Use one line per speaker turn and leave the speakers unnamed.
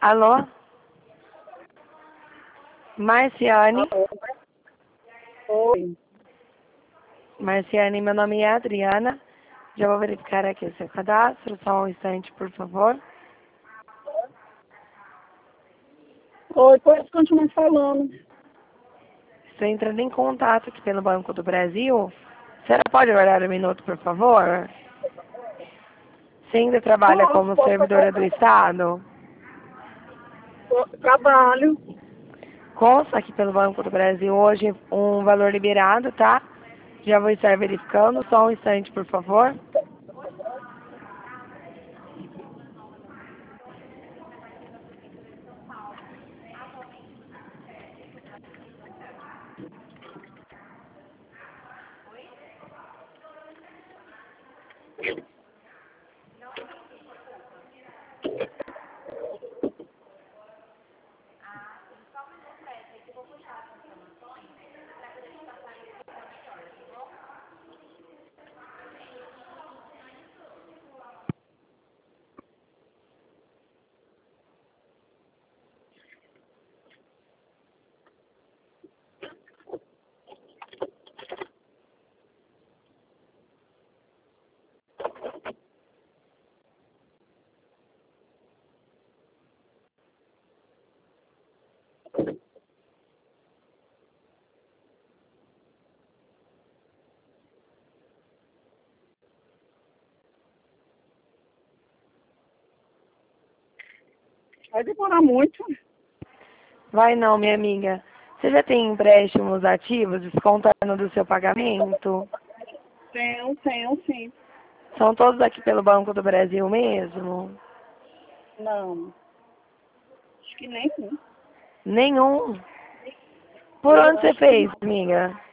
Alô? Marciane?
Oi.
Marciane, meu nome é Adriana. Já vou verificar aqui o seu cadastro. Só um instante, por favor.
Oi, pode continuar falando.
Estou entrando em contato aqui pelo Banco do Brasil. A senhora pode guardar um minuto, por favor? Você ainda trabalha como servidora do Estado?
Trabalho.
Consta aqui pelo Banco do Brasil hoje um valor liberado, tá? Já vou estar verificando. Só um instante, por favor.
Vai demorar muito.
Vai não, minha amiga. Você já tem empréstimos ativos descontando do seu pagamento?
Tenho, sim.
São todos aqui pelo Banco do Brasil mesmo?
Não. Acho que nem sim.
Nenhum. Por
Eu
onde você
acho que
fez,
não.
amiga?